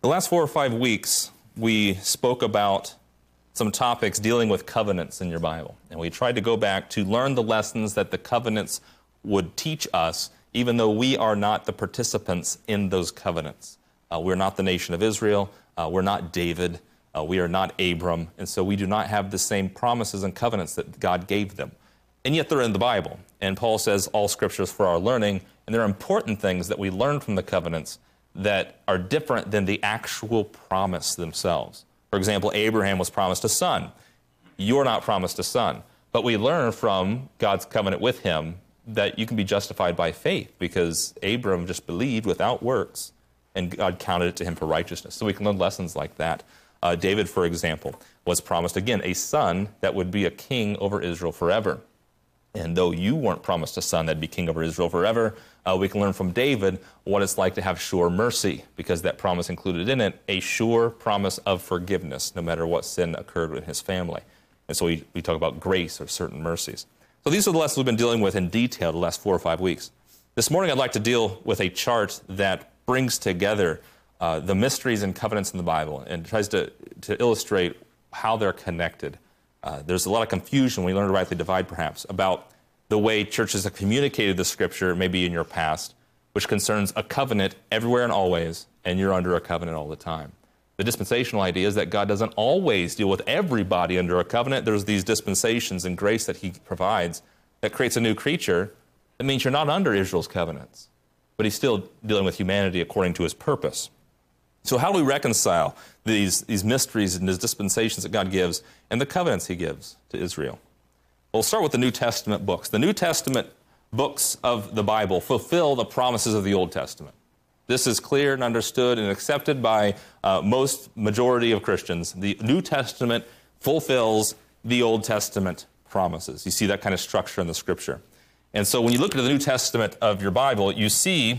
The last 4 or 5 weeks, we spoke about some topics dealing with covenants in your Bible. And we tried to go back to learn the lessons that the covenants would teach us, even though we are not the participants in those covenants. We're not the nation of Israel. We're not David. We are not Abram. And so we do not have the same promises and covenants that God gave them. And yet they're in the Bible. And Paul says all Scripture is for our learning. And there are important things that we learn from the covenants that are different than the actual promise themselves. For example, Abraham was promised a son. You're not promised a son. But we learn from God's covenant with him that you can be justified by faith because Abram just believed without works, and God counted it to him for righteousness. So we can learn lessons like that. David, for example, was promised, again, a son that would be a king over Israel forever. And though you weren't promised a son that'd be king over Israel forever, we can learn from David what it's like to have sure mercy, because that promise included in it a sure promise of forgiveness, no matter what sin occurred in his family. And so we talk about grace or certain mercies. So these are the lessons we've been dealing with in detail the last 4 or 5 weeks. This morning I'd like to deal with a chart that brings together the mysteries and covenants in the Bible and tries to illustrate how they're connected. There's a lot of confusion, we learn to rightly divide perhaps, about the way churches have communicated the Scripture, maybe in your past, which concerns a covenant everywhere and always, and you're under a covenant all the time. The dispensational idea is that God doesn't always deal with everybody under a covenant. There's these dispensations and grace that he provides that creates a new creature. That means you're not under Israel's covenants, but he's still dealing with humanity according to his purpose. So how do we reconcile these mysteries and these dispensations that God gives and the covenants he gives to Israel? Well, we'll start with the New Testament books. The New Testament books of the Bible fulfill the promises of the Old Testament. This is clear and understood and accepted by most majority of Christians. The New Testament fulfills the Old Testament promises. You see that kind of structure in the Scripture. And so when you look at the New Testament of your Bible, you see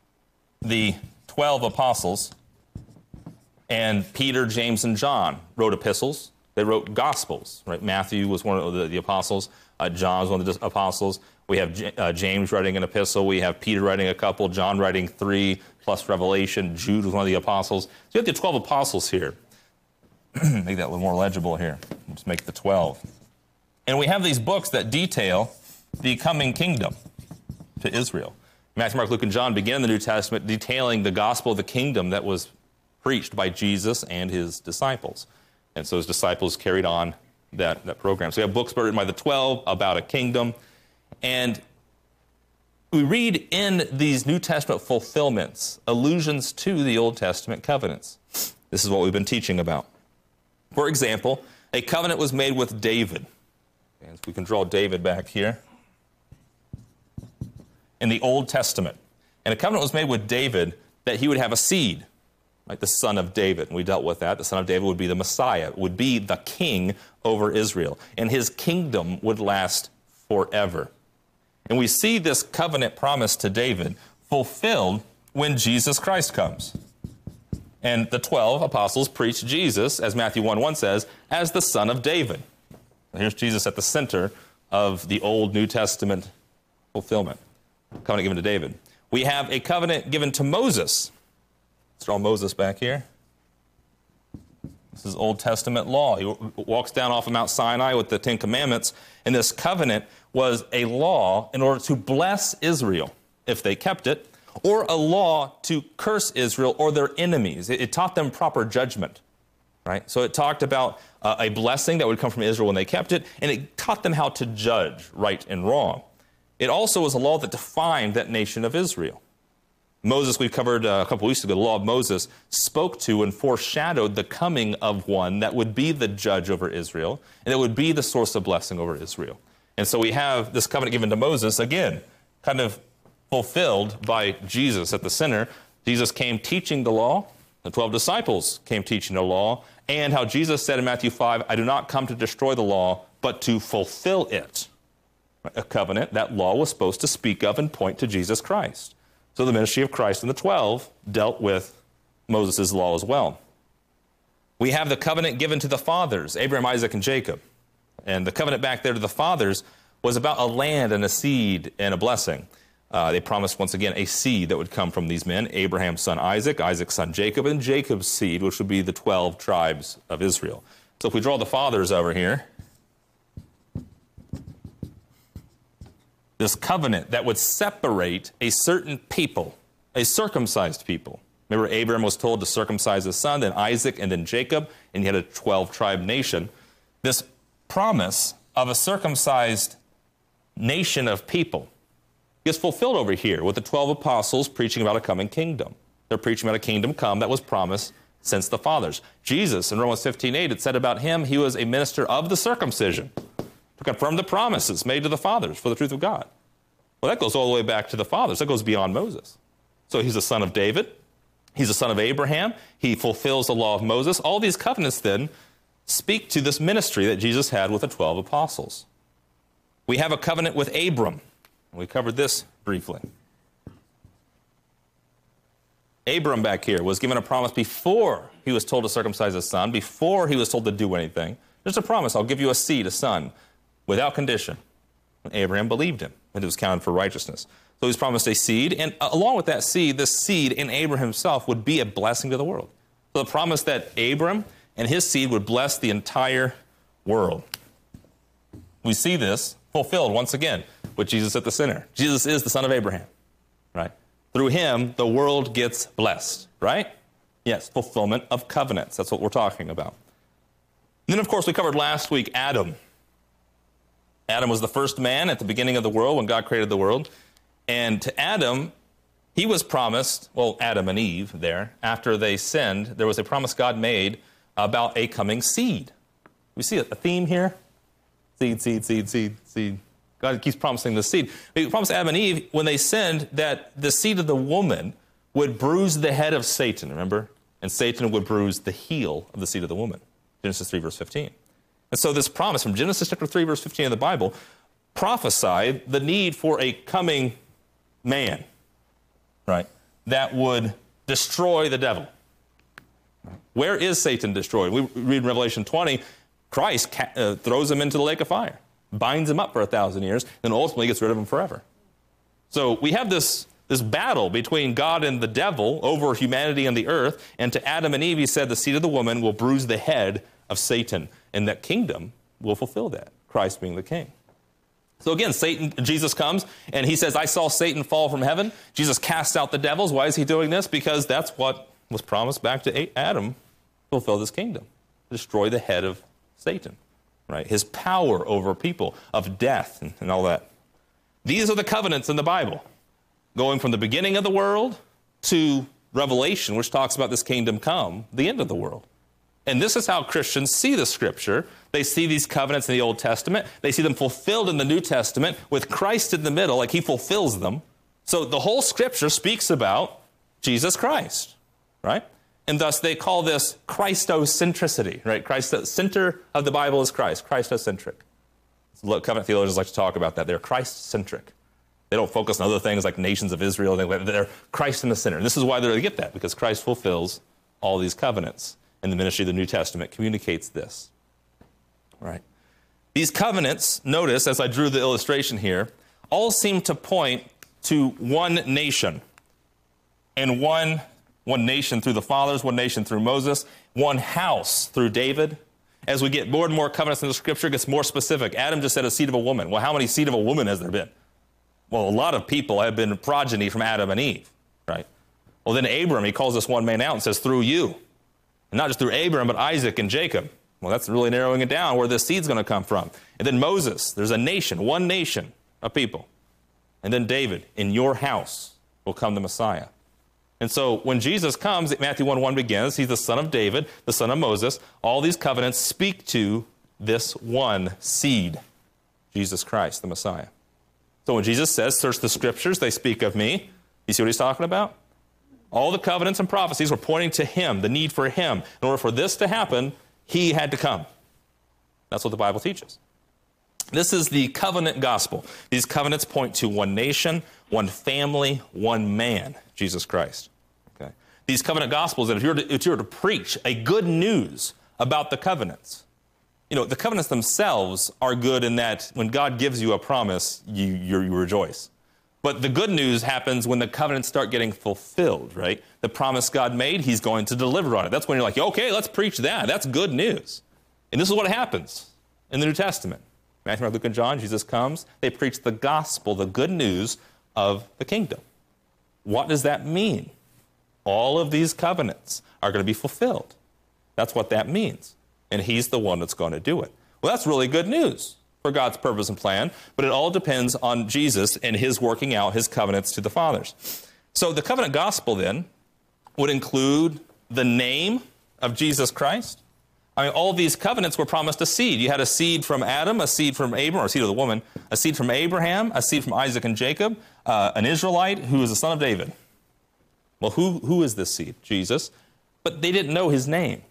the 12 apostles, and Peter, James, and John wrote epistles. They wrote gospels, right? Matthew was one of the apostles. John was one of the apostles. We have James writing an epistle. We have Peter writing a couple. John writing 3, plus Revelation. Jude was one of the apostles. So you have the 12 apostles here. Make that a little more legible here. Just make the 12. And we have these books that detail the coming kingdom to Israel. Matthew, Mark, Luke, and John begin the New Testament detailing the gospel of the kingdom that was preached by Jesus and his disciples. And so his disciples carried on that program. So we have books written by the 12 about a kingdom. And we read in these New Testament fulfillments allusions to the Old Testament covenants. This is what we've been teaching about. For example, a covenant was made with David. And we can draw David back here in the Old Testament. And a covenant was made with David that he would have a seed, right, the son of David. And we dealt with that. The son of David would be the Messiah, would be the king over Israel. And his kingdom would last forever. And we see this covenant promise to David fulfilled when Jesus Christ comes. And the 12 apostles preach Jesus, as Matthew 1:1 says, as the son of David. And here's Jesus at the center of the Old New Testament fulfillment. Covenant given to David. We have a covenant given to Moses. Let's draw Moses back here. This is Old Testament law. He walks down off of Mount Sinai with the 10 Commandments, and this covenant was a law in order to bless Israel if they kept it, or a law to curse Israel or their enemies. It taught them proper judgment, right? So it talked about a blessing that would come from Israel when they kept it, and it taught them how to judge right and wrong. It also was a law that defined that nation of Israel. Moses, we covered a couple weeks ago, the law of Moses spoke to and foreshadowed the coming of one that would be the judge over Israel, and it would be the source of blessing over Israel. And so we have this covenant given to Moses, again, kind of fulfilled by Jesus at the center. Jesus came teaching the law. The 12 disciples came teaching the law. And how Jesus said in Matthew 5, I do not come to destroy the law, but to fulfill it. A covenant, that law was supposed to speak of and point to Jesus Christ. So the ministry of Christ and the 12 dealt with Moses' law as well. We have the covenant given to the fathers, Abraham, Isaac, and Jacob. And the covenant back there to the fathers was about a land and a seed and a blessing. They promised, once again, a seed that would come from these men, Abraham's son Isaac, Isaac's son Jacob, and Jacob's seed, which would be the 12 tribes of Israel. So if we draw the fathers over here, this covenant that would separate a certain people, a circumcised people. Remember, Abraham was told to circumcise his son, then Isaac, and then Jacob, and he had a 12-tribe nation. This promise of a circumcised nation of people gets fulfilled over here with the 12 apostles preaching about a coming kingdom. They're preaching about a kingdom come that was promised since the fathers. Jesus, in Romans 15:8, it said about him, he was a minister of the circumcision to confirm the promises made to the fathers for the truth of God. Well, that goes all the way back to the fathers. That goes beyond Moses. So he's a son of David. He's a son of Abraham. He fulfills the law of Moses. All these covenants then speak to this ministry that Jesus had with the 12 apostles. We have a covenant with Abram. We covered this briefly. Abram back here was given a promise before he was told to circumcise his son, before he was told to do anything. Just a promise, I'll give you a seed, a son, without condition. And Abraham believed him, and it was counted for righteousness. So he was promised a seed, and along with that seed, this seed in Abraham himself would be a blessing to the world. So the promise that Abram and his seed would bless the entire world. We see this fulfilled once again with Jesus at the center. Jesus is the son of Abraham, right? Through him, the world gets blessed, right? Yes, fulfillment of covenants. That's what we're talking about. And then, of course, we covered last week Adam. Adam was the first man at the beginning of the world when God created the world. And to Adam, he was promised, well, Adam and Eve there, after they sinned, there was a promise God made about a coming seed. We see a theme here? Seed, seed, seed, seed, seed. God keeps promising the seed. He promised Adam and Eve, when they sinned, that the seed of the woman would bruise the head of Satan, remember? And Satan would bruise the heel of the seed of the woman. Genesis 3, verse 15. And so this promise from Genesis chapter 3, verse 15 of the Bible prophesied the need for a coming man, right, that would destroy the devil. Where is Satan destroyed? We read in Revelation 20, Christ throws him into the lake of fire, binds him up for 1,000 years, and ultimately gets rid of him forever. So we have this battle between God and the devil over humanity and the earth, and to Adam and Eve, he said, the seed of the woman will bruise the head of Satan, and that kingdom will fulfill that, Christ being the king. So again, Jesus comes, and he says, I saw Satan fall from heaven. Jesus casts out the devils. Why is he doing this? Because that's what was promised back to Adam, fulfill this kingdom, destroy the head of Satan, right? His power over people, of death and all that. These are the covenants in the Bible, going from the beginning of the world to Revelation, which talks about this kingdom come, the end of the world. And this is how Christians see the Scripture. They see these covenants in the Old Testament. They see them fulfilled in the New Testament with Christ in the middle, like he fulfills them. So the whole Scripture speaks about Jesus Christ, right? And thus they call this Christocentricity, right? The center of the Bible is Christ, Christocentric. Covenant theologians like to talk about that. They're Christ-centric. They don't focus on other things like nations of Israel. They're Christ in the center. And this is why they get that, because Christ fulfills all these covenants. And the ministry of the New Testament communicates this. Right? These covenants, notice, as I drew the illustration here, all seem to point to one nation. And one nation through the fathers, one nation through Moses, one house through David. As we get more and more covenants in the Scripture, it gets more specific. Adam just said a seed of a woman. Well, how many seed of a woman has there been? Well, a lot of people have been progeny from Adam and Eve. Right? Well, then Abram, he calls this one man out and says, through you. And not just through Abraham, but Isaac and Jacob. Well, that's really narrowing it down where this seed's going to come from. And then Moses, there's a nation, one nation of people. And then David, in your house will come the Messiah. And so when Jesus comes, Matthew 1:1 begins, he's the son of David, the son of Moses. All these covenants speak to this one seed, Jesus Christ, the Messiah. So when Jesus says, search the Scriptures, they speak of me, you see what he's talking about? All the covenants and prophecies were pointing to him, the need for him. In order for this to happen, he had to come. That's what the Bible teaches. This is the covenant gospel. These covenants point to one nation, one family, one man, Jesus Christ. Okay? These covenant gospels, that if you were to preach a good news about the covenants, the covenants themselves are good in that when God gives you a promise, you rejoice. But the good news happens when the covenants start getting fulfilled, right? The promise God made, he's going to deliver on it. That's when you're like, okay, let's preach that. That's good news. And this is what happens in the New Testament. Matthew, Mark, Luke, and John, Jesus comes. They preach the gospel, the good news of the kingdom. What does that mean? All of these covenants are going to be fulfilled. That's what that means. And he's the one that's going to do it. Well, that's really good news for God's purpose and plan, but it all depends on Jesus and his working out his covenants to the fathers. So the covenant gospel then would include the name of Jesus Christ. I mean, all these covenants were promised a seed. You had a seed from Adam, a seed from Abraham, or a seed of the woman, a seed from Abraham, a seed from Isaac and Jacob, an Israelite who is the son of David. Well, who is this seed? Jesus. But they didn't know his name.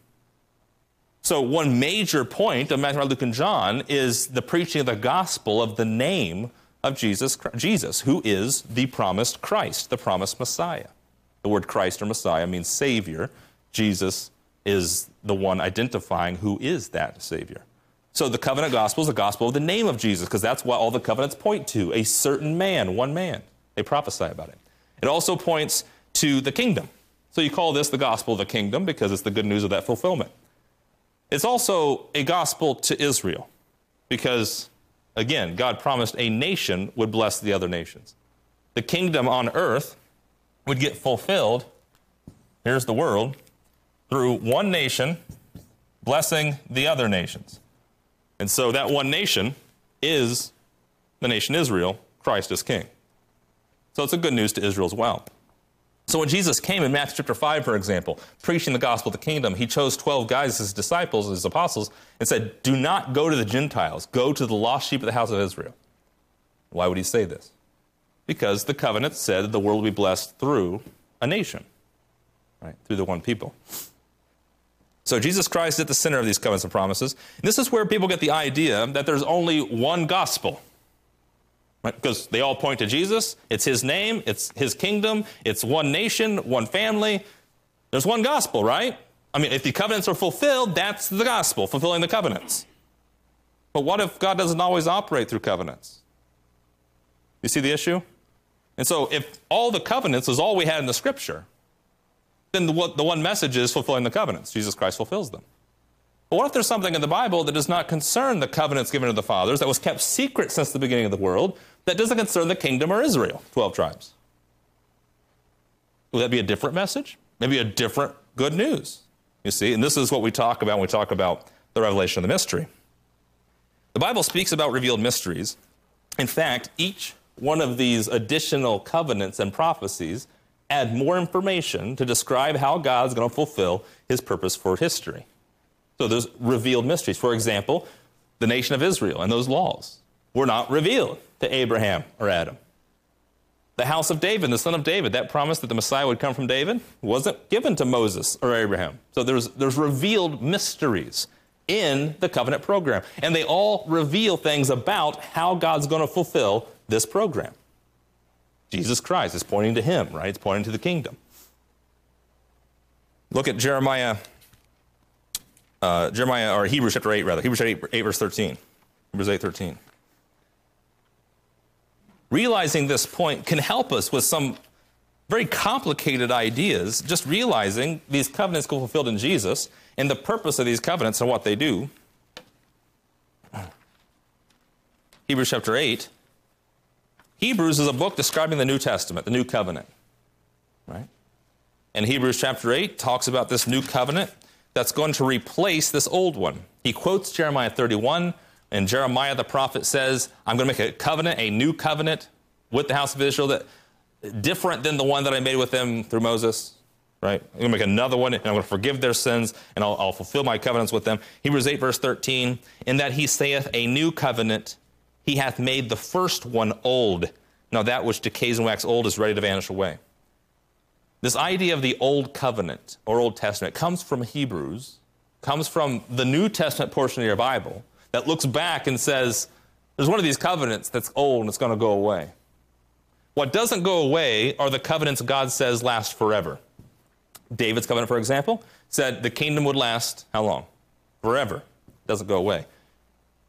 So one major point of Matthew, Mark, Luke, and John is the preaching of the gospel of the name of Jesus, who is the promised Christ, the promised Messiah. The word Christ or Messiah means Savior. Jesus is the one identifying who is that Savior. So the covenant gospel is the gospel of the name of Jesus, because that's what all the covenants point to, a certain man, one man. They prophesy about it. It also points to the kingdom. So you call this the gospel of the kingdom because it's the good news of that fulfillment. It's also a gospel to Israel because, again, God promised a nation would bless the other nations. The kingdom on earth would get fulfilled, here's the world, through one nation blessing the other nations. And so that one nation is the nation Israel. Christ is king. So it's a good news to Israel as well. So when Jesus came in Matthew chapter 5, for example, preaching the gospel of the kingdom, he chose 12 guys as his disciples, his apostles, and said, do not go to the Gentiles. Go to the lost sheep of the house of Israel. Why would he say this? Because the covenant said that the world will be blessed through a nation, right? Through the one people. So Jesus Christ is at the center of these covenants and promises. And this is where people get the idea that there's only one gospel. Right? Because they all point to Jesus. It's his name. It's his kingdom. It's one nation, one family. There's one gospel, right? I mean, if the covenants are fulfilled, that's the gospel, fulfilling the covenants. But what if God doesn't always operate through covenants? You see the issue? And so if all the covenants is all we had in the Scripture, then the one message is fulfilling the covenants. Jesus Christ fulfills them. But what if there's something in the Bible that does not concern the covenants given to the fathers, that was kept secret since the beginning of the world, that doesn't concern the kingdom or Israel, 12 tribes? Would that be a different message? Maybe a different good news? You see, and this is what we talk about when we talk about the revelation of the mystery. The Bible speaks about revealed mysteries. In fact, each one of these additional covenants and prophecies add more information to describe how God's going to fulfill his purpose for history. So there's revealed mysteries. For example, the nation of Israel and those laws were not revealed to Abraham or Adam. The house of David, the son of David, that promise that the Messiah would come from David wasn't given to Moses or Abraham. So there's revealed mysteries in the covenant program. And they all reveal things about how God's going to fulfill this program. Jesus Christ is pointing to him, right? It's pointing to the kingdom. Look at Hebrews chapter 8, rather. Hebrews 8 verse 13. Hebrews 8:13. Realizing this point can help us with some very complicated ideas, just realizing these covenants go fulfilled in Jesus and the purpose of these covenants and what they do. Hebrews chapter 8. Hebrews is a book describing the New Testament, the New Covenant, right? And Hebrews chapter 8 talks about this new covenant that's going to replace this old one. He quotes Jeremiah 31, and Jeremiah the prophet says, I'm going to make a covenant, a new covenant with the house of Israel, that different than the one that I made with them through Moses, right? I'm going to make another one, and I'm going to forgive their sins, and I'll fulfill my covenants with them. Hebrews 8 verse 13, in that he saith, a new covenant, he hath made the first one old. Now that which decays and waxes old is ready to vanish away. This idea of the Old Covenant or Old Testament comes from Hebrews, comes from the New Testament portion of your Bible that looks back and says, there's one of these covenants that's old and it's going to go away. What doesn't go away are the covenants God says last forever. David's covenant, for example, said the kingdom would last how long? Forever. It doesn't go away.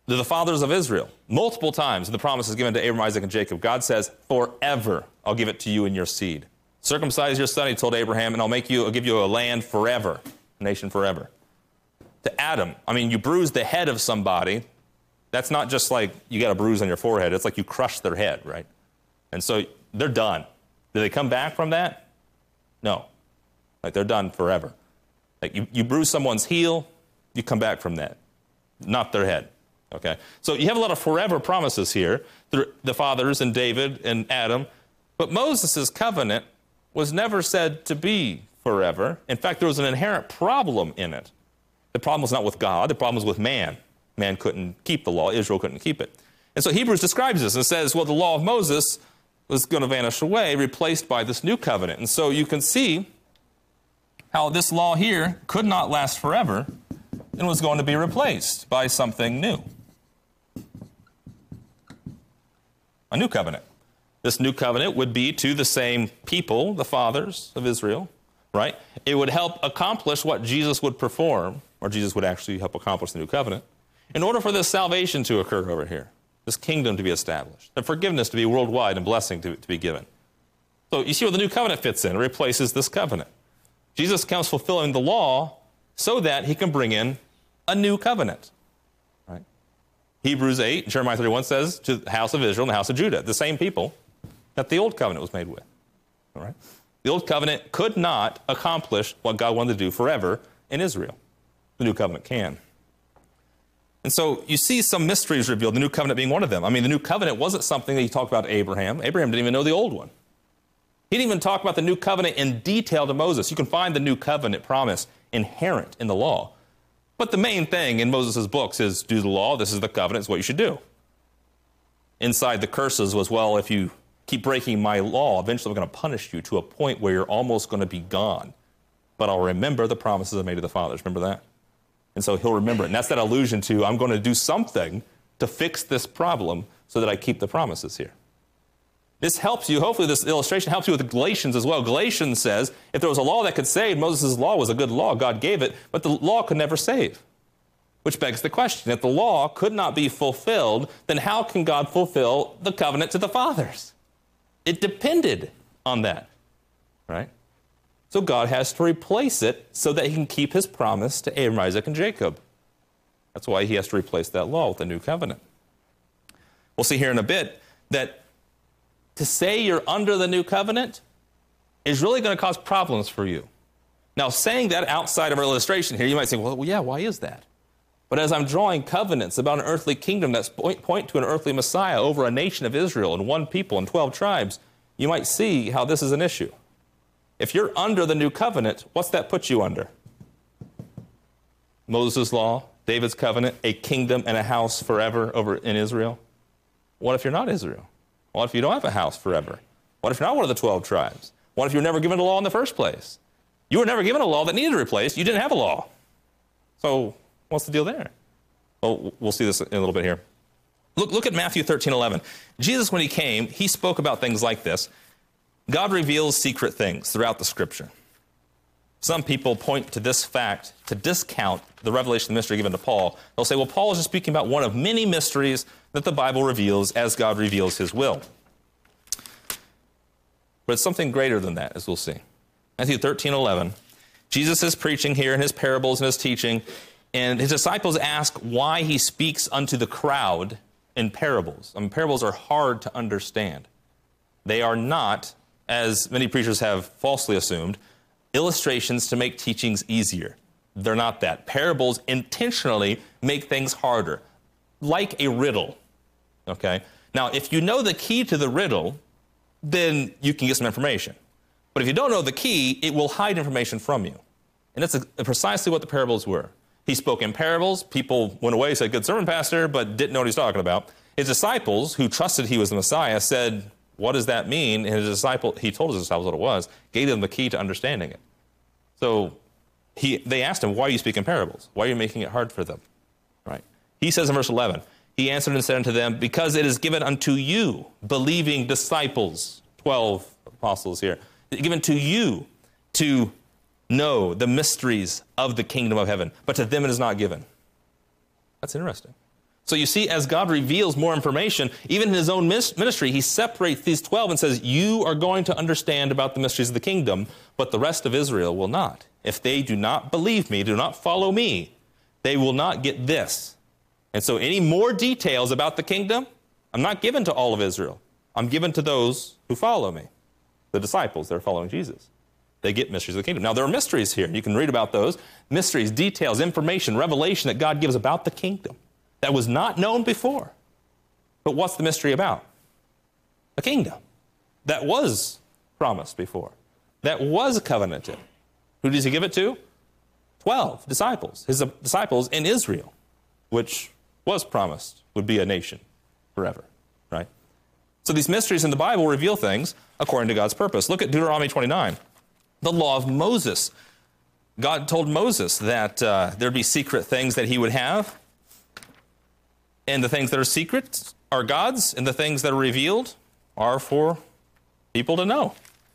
the fathers of Israel, multiple times in the promises given to Abraham, Isaac, and Jacob, God says, forever I'll give it to you and your seed. Circumcise your son, he told Abraham, and I'll give you a land forever, a nation forever. To Adam, you bruise the head of somebody. That's not just like you got a bruise on your forehead. It's like you crush their head, right? And so they're done. Do they come back from that? No. Like they're done forever. Like you bruise someone's heel, you come back from that. Not their head. Okay? So you have a lot of forever promises here through the fathers and David and Adam. But Moses' covenant was never said to be forever. In fact, there was an inherent problem in it. The problem was not with God. The problem was with man. Man couldn't keep the law. Israel couldn't keep it. And so Hebrews describes this and says, well, the law of Moses was going to vanish away, replaced by this new covenant. And so you can see how this law here could not last forever and was going to be replaced by something new. A new covenant. This new covenant would be to the same people, the fathers of Israel, right? It would help accomplish what Jesus would perform, or Jesus would actually help accomplish the new covenant, in order for this salvation to occur over here, this kingdom to be established, the forgiveness to be worldwide and blessing to be given. So you see where the new covenant fits in. It replaces this covenant. Jesus comes fulfilling the law so that he can bring in a new covenant. Right? Hebrews 8, Jeremiah 31 says to the house of Israel and the house of Judah, the same people that the old covenant was made with. All right? The old covenant could not accomplish what God wanted to do forever in Israel. The new covenant can. And so you see some mysteries revealed, the new covenant being one of them. The new covenant wasn't something that he talked about to Abraham. Abraham didn't even know the old one. He didn't even talk about the new covenant in detail to Moses. You can find the new covenant promise inherent in the law. But the main thing in Moses' books is do the law, this is the covenant, it's what you should do. Inside the curses was, well, if you keep breaking my law, eventually I'm going to punish you to a point where you're almost going to be gone. But I'll remember the promises I made to the fathers. Remember that? And so he'll remember it. And that's that allusion to, I'm going to do something to fix this problem so that I keep the promises here. This helps you, hopefully this illustration helps you with Galatians as well. Galatians says, if there was a law that could save, Moses' law was a good law, God gave it, but the law could never save. Which begs the question, if the law could not be fulfilled, then how can God fulfill the covenant to the fathers? It depended on that, right? So God has to replace it so that he can keep his promise to Abraham, Isaac, and Jacob. That's why he has to replace that law with the new covenant. We'll see here in a bit that to say you're under the new covenant is really going to cause problems for you. Now, saying that outside of our illustration here, you might say, well, yeah, why is that? But as I'm drawing covenants about an earthly kingdom that point to an earthly Messiah over a nation of Israel and one people and 12 tribes, you might see how this is an issue. If you're under the new covenant, what's that put you under? Moses' law, David's covenant, a kingdom and a house forever over in Israel. What if you're not Israel? What if you don't have a house forever? What if you're not one of the 12 tribes? What if you were never given a law in the first place? You were never given a law that needed replaced. You didn't have a law. So what's the deal there? Well, we'll see this in a little bit here. Look at Matthew 13:11. Jesus, when he came, he spoke about things like this. God reveals secret things throughout the Scripture. Some people point to this fact to discount the revelation of the mystery given to Paul. They'll say, well, Paul is just speaking about one of many mysteries that the Bible reveals as God reveals his will. But it's something greater than that, as we'll see. Matthew 13:11. Jesus is preaching here in his parables and his teaching, and his disciples ask why he speaks unto the crowd in parables. Parables are hard to understand. They are not, as many preachers have falsely assumed, illustrations to make teachings easier. They're not that. Parables intentionally make things harder, like a riddle. Okay? Now, if you know the key to the riddle, then you can get some information. But if you don't know the key, it will hide information from you. And that's precisely what the parables were. He spoke in parables. People went away and said, good sermon, Pastor, but didn't know what he's talking about. His disciples, who trusted he was the Messiah, said, what does that mean? And he told his disciples what it was, gave them the key to understanding it. So they asked him, why are you speaking parables? Why are you making it hard for them? Right? He says in verse 11, he answered and said unto them, because it is given unto you, believing disciples, 12 apostles here, given to you to know the mysteries of the kingdom of heaven, but to them it is not given. That's interesting. So you see, as God reveals more information, even in his own ministry, he separates these 12 and says, you are going to understand about the mysteries of the kingdom, but the rest of Israel will not. If they do not believe me, do not follow me, they will not get this. And so any more details about the kingdom, I'm not given to all of Israel. I'm given to those who follow me, the disciples that are following Jesus. They get mysteries of the kingdom. Now, there are mysteries here. You can read about those. Mysteries, details, information, revelation that God gives about the kingdom that was not known before. But what's the mystery about? The kingdom that was promised before, that was covenanted. Who does he give it to? 12 disciples, his disciples in Israel, which was promised would be a nation forever, right? So these mysteries in the Bible reveal things according to God's purpose. Look at Deuteronomy 29, the law of Moses. God told Moses that there'd be secret things that he would have, and the things that are secret are God's, and the things that are revealed are for people to know.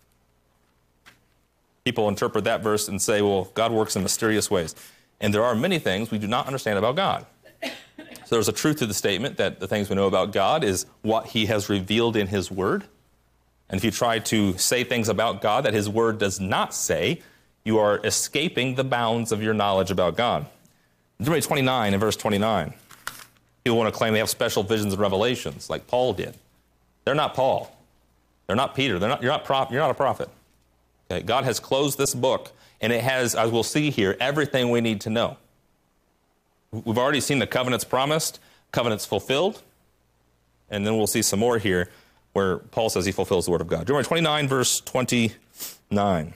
People interpret that verse and say, well, God works in mysterious ways. And there are many things we do not understand about God. So there's a truth to the statement that the things we know about God is what he has revealed in his word. And if you try to say things about God that his word does not say, you are escaping the bounds of your knowledge about God. Deuteronomy 29 and verse 29. People want to claim they have special visions and revelations like Paul did. They're not Paul. They're not Peter. You're not a prophet. Okay? God has closed this book, and it has, as we'll see here, everything we need to know. We've already seen the covenants promised, covenants fulfilled, and then we'll see some more here where Paul says he fulfills the word of God. Deuteronomy 29, verse 29.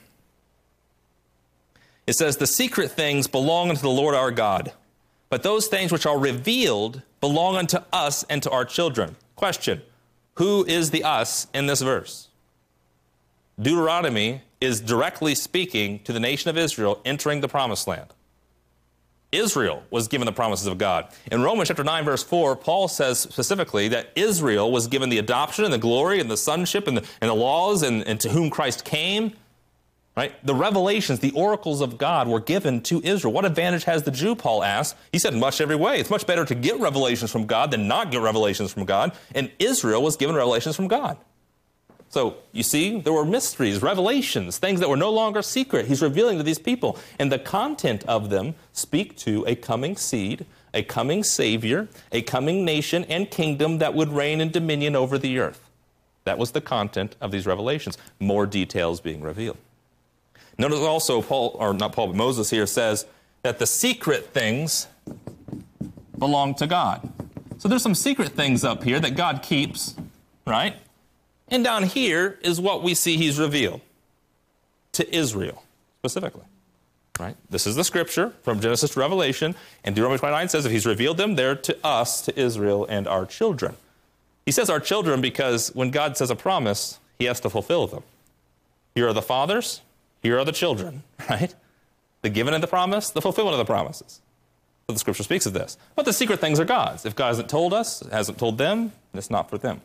It says, the secret things belong unto the Lord our God, but those things which are revealed belong unto us and to our children. Question, who is the us in this verse? Deuteronomy is directly speaking to the nation of Israel entering the promised land. Israel was given the promises of God. In Romans chapter 9, verse 4, Paul says specifically that Israel was given the adoption and the glory and the sonship and the laws and to whom Christ came. Right? The revelations, the oracles of God were given to Israel. What advantage has the Jew, Paul asked? He said, much every way. It's much better to get revelations from God than not get revelations from God. And Israel was given revelations from God. So, you see, there were mysteries, revelations, things that were no longer secret. He's revealing to these people. And the content of them speak to a coming seed, a coming Savior, a coming nation and kingdom that would reign in dominion over the earth. That was the content of these revelations. More details being revealed. Notice also Moses here says that the secret things belong to God. So there's some secret things up here that God keeps, right? And down here is what we see he's revealed to Israel specifically, right? This is the scripture from Genesis to Revelation, and Deuteronomy 29 says if he's revealed them, they're to us, to Israel, and our children. He says our children because when God says a promise, he has to fulfill them. Here are the fathers, here are the children, right? The giving of the promise, the fulfillment of the promises. So the scripture speaks of this. But the secret things are God's. If God hasn't told us, hasn't told them, it's not for them.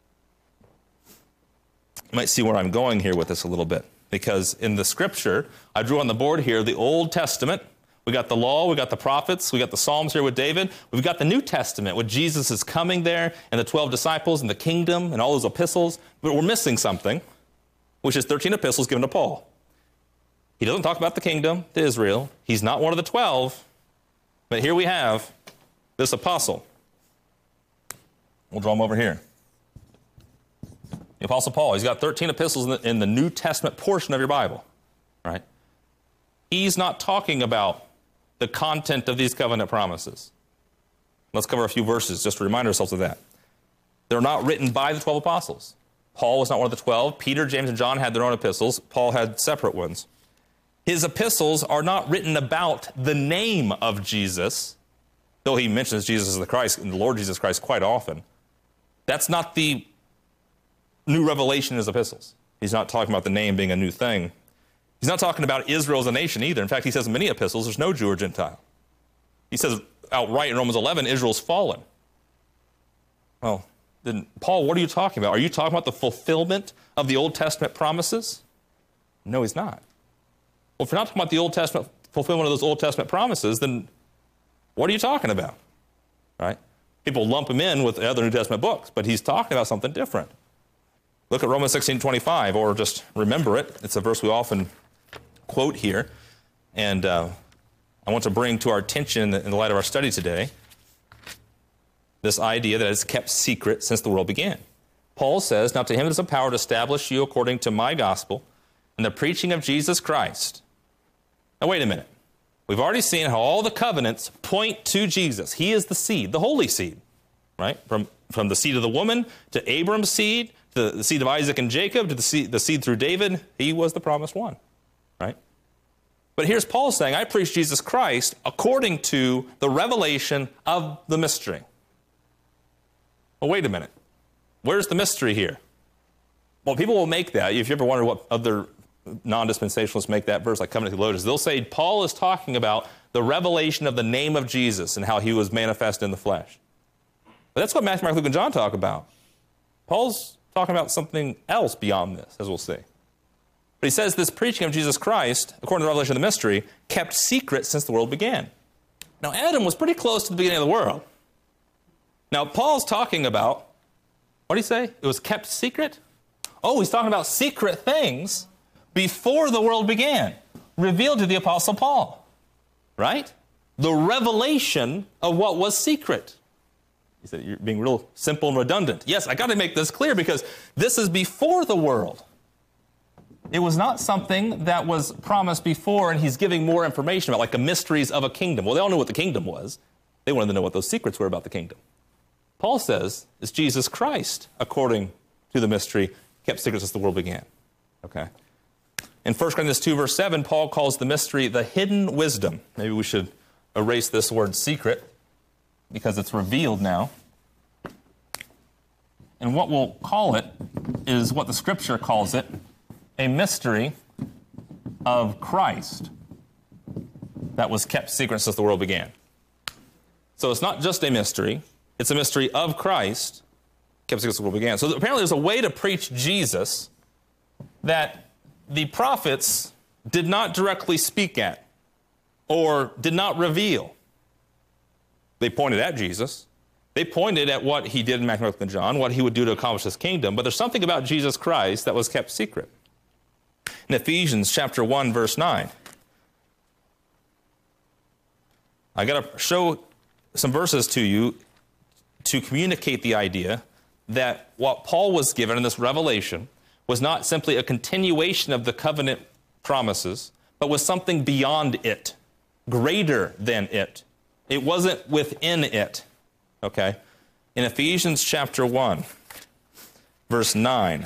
You might see where I'm going here with this a little bit. Because in the scripture, I drew on the board here the Old Testament. We got the law, we got the prophets, we got the Psalms here with David. We've got the New Testament with Jesus is coming there and the 12 disciples and the kingdom and all those epistles. But we're missing something, which is 13 epistles given to Paul. He doesn't talk about the kingdom to Israel. He's not one of the 12. But here we have this apostle. We'll draw him over here. The Apostle Paul. He's got 13 epistles in the New Testament portion of your Bible. Right? He's not talking about the content of these covenant promises. Let's cover a few verses just to remind ourselves of that. They're not written by the 12 apostles. Paul was not one of the 12. Peter, James, and John had their own epistles. Paul had separate ones. His epistles are not written about the name of Jesus, though he mentions Jesus as the Christ and the Lord Jesus Christ quite often. That's not the new revelation in his epistles. He's not talking about the name being a new thing. He's not talking about Israel as a nation either. In fact, he says in many epistles, there's no Jew or Gentile. He says outright in Romans 11, Israel's fallen. Well, then, Paul, what are you talking about? Are you talking about the fulfillment of the Old Testament promises? No, he's not. Well, if you're not talking about the Old Testament fulfillment of those Old Testament promises, then what are you talking about? Right? People lump him in with the other New Testament books, but he's talking about something different. Look at Romans 16:25, or just remember it. It's a verse we often quote here, and I want to bring to our attention in the light of our study today this idea that it's kept secret since the world began. Paul says, "Now to him it is a power to establish you according to my gospel and the preaching of Jesus Christ." Now wait a minute. We've already seen how all the covenants point to Jesus. He is the seed, the holy seed, right? From the seed of the woman to Abram's seed, to the seed of Isaac and Jacob, to the seed through David. He was the promised one, right? But here's Paul saying, I preach Jesus Christ according to the revelation of the mystery. Well, wait a minute. Where's the mystery here? Well, people will make that. If you ever wonder what other non-dispensationalists make that verse, like covenant theologians, they'll say Paul is talking about the revelation of the name of Jesus and how he was manifest in the flesh. But that's what Matthew, Mark, Luke, and John talk about. Paul's talking about something else beyond this, as we'll see. But he says this preaching of Jesus Christ, according to the revelation of the mystery, kept secret since the world began. Now, Adam was pretty close to the beginning of the world. Now, Paul's talking about, what did he say? It was kept secret? Oh, he's talking about secret things before the world began, revealed to the Apostle Paul, right? The revelation of what was secret. He said, you're being real simple and redundant. Yes, I got to make this clear because this is before the world. It was not something that was promised before and he's giving more information about, like the mysteries of a kingdom. Well, they all knew what the kingdom was. They wanted to know what those secrets were about the kingdom. Paul says it's Jesus Christ, according to the mystery, kept secret since the world began. Okay. In 1 Corinthians 2, verse 7, Paul calls the mystery the hidden wisdom. Maybe we should erase this word secret because it's revealed now. And what we'll call it is what the Scripture calls it, a mystery of Christ that was kept secret since the world began. So it's not just a mystery, it's a mystery of Christ kept secret since the world began. So apparently there's a way to preach Jesus that the prophets did not directly speak at or did not reveal. They pointed at Jesus. They pointed at what he did in Matthew, Mark, Luke, and John, what he would do to accomplish his kingdom. But there's something about Jesus Christ that was kept secret. In Ephesians chapter 1, verse 9, I got to show some verses to you to communicate the idea that what Paul was given in this revelation was not simply a continuation of the covenant promises, but was something beyond it, greater than it. It wasn't within it, okay? In Ephesians chapter 1, verse 9,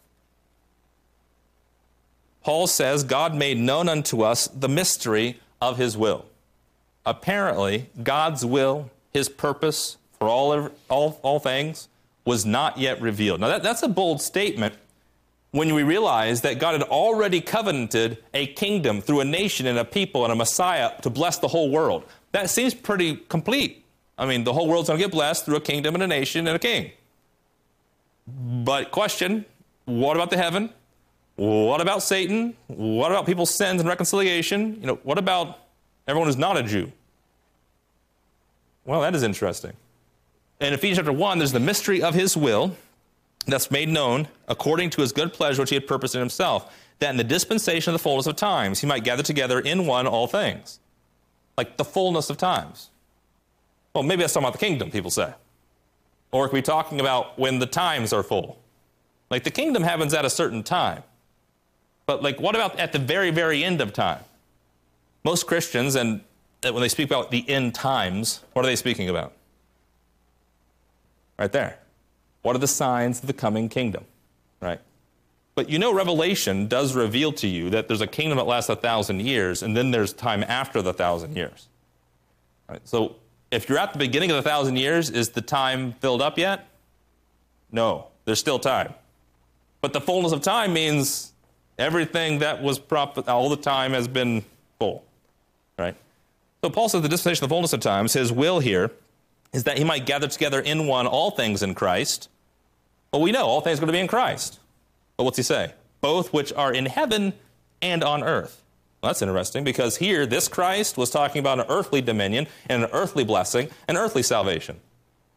Paul says, God made known unto us the mystery of his will. Apparently, God's will, his purpose for all things, was not yet revealed. Now, that's a bold statement when we realize that God had already covenanted a kingdom through a nation and a people and a Messiah to bless the whole world. That seems pretty complete. I mean, the whole world's going to get blessed through a kingdom and a nation and a king. But question, what about the heaven? What about Satan? What about people's sins and reconciliation? What about everyone who's not a Jew? Well, that is interesting. In Ephesians chapter 1, there's the mystery of his will that's made known according to his good pleasure which he had purposed in himself, that in the dispensation of the fullness of times he might gather together in one all things. Like the fullness of times. Well, maybe that's talking about the kingdom, people say. Or it could be talking about when the times are full. Like the kingdom happens at a certain time. But like what about at the very, very end of time? Most Christians, and when they speak about the end times, what are they speaking about? Right there. What are the signs of the coming kingdom? Right? But Revelation does reveal to you that there's a kingdom that lasts 1,000 years, and then there's time after the 1,000 years. Right? So if you're at the beginning of the 1,000 years, is the time filled up yet? No, there's still time. But the fullness of time means everything that was all the time has been full. Right? So Paul says the dispensation of the fullness of times, his will here, is that he might gather together in one all things in Christ. Well, we know all things are going to be in Christ. But what's he say? Both which are in heaven and on earth. Well, that's interesting because here, this Christ was talking about an earthly dominion and an earthly blessing, an earthly salvation.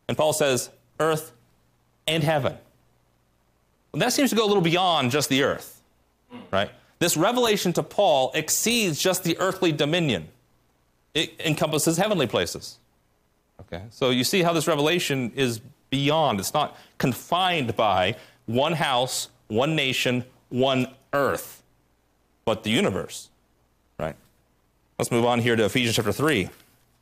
And Paul says, earth and heaven. Well, that seems to go a little beyond just the earth, right? This revelation to Paul exceeds just the earthly dominion. It encompasses heavenly places. Okay, so you see how this revelation is beyond. It's not confined by one house, one nation, one earth, but the universe, right? Let's move on here to Ephesians chapter 3.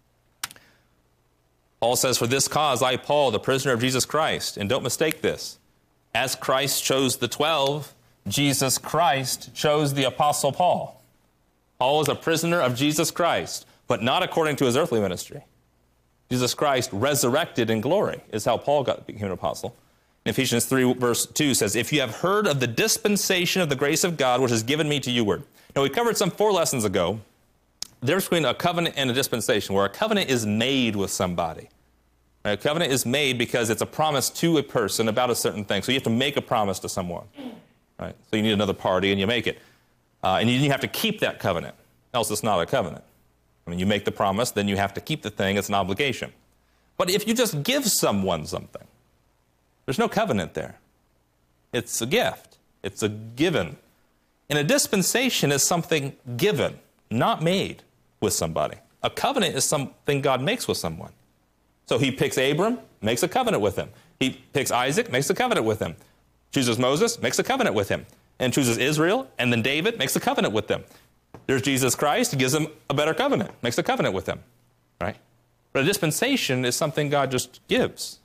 Paul says, for this cause I, Paul, the prisoner of Jesus Christ, and don't mistake this, as Christ chose the 12, Jesus Christ chose the Apostle Paul. Paul is a prisoner of Jesus Christ, but not according to his earthly ministry. Jesus Christ resurrected in glory is how Paul became an apostle. In Ephesians 3 verse 2 says, if you have heard of the dispensation of the grace of God, which is given me to youward. Now we covered some 4 lessons ago, the difference between a covenant and a dispensation, where a covenant is made with somebody. Right? A covenant is made because it's a promise to a person about a certain thing. So you have to make a promise to someone. Right? So you need another party and you make it. And you have to keep that covenant, else it's not a covenant. I mean, you make the promise, then you have to keep the thing. It's an obligation. But if you just give someone something, there's no covenant there. It's a gift. It's a given. And a dispensation is something given, not made with somebody. A covenant is something God makes with someone. So he picks Abram, makes a covenant with him. He picks Isaac, makes a covenant with him. Chooses Moses, makes a covenant with him. And chooses Israel, and then David makes a covenant with them. There's Jesus Christ, he gives them a better covenant, makes a covenant with them, right? But a dispensation is something God just gives.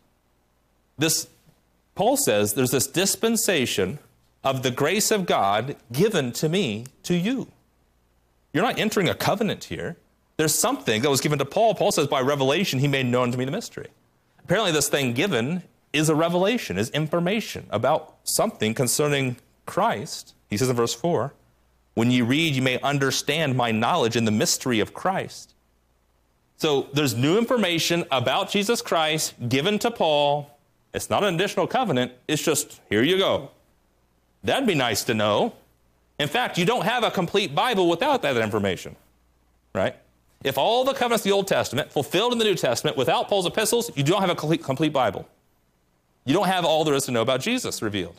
Paul says, there's this dispensation of the grace of God given to me, to you. You're not entering a covenant here. There's something that was given to Paul. Paul says, by revelation, he made known to me the mystery. Apparently, this thing given is a revelation, is information about something concerning Christ. He says in verse 4, when you read, you may understand my knowledge in the mystery of Christ. So there's new information about Jesus Christ given to Paul. It's not an additional covenant. It's just, here you go. That'd be nice to know. In fact, you don't have a complete Bible without that information, right? If all the covenants of the Old Testament fulfilled in the New Testament without Paul's epistles, you don't have a complete Bible. You don't have all there is to know about Jesus revealed.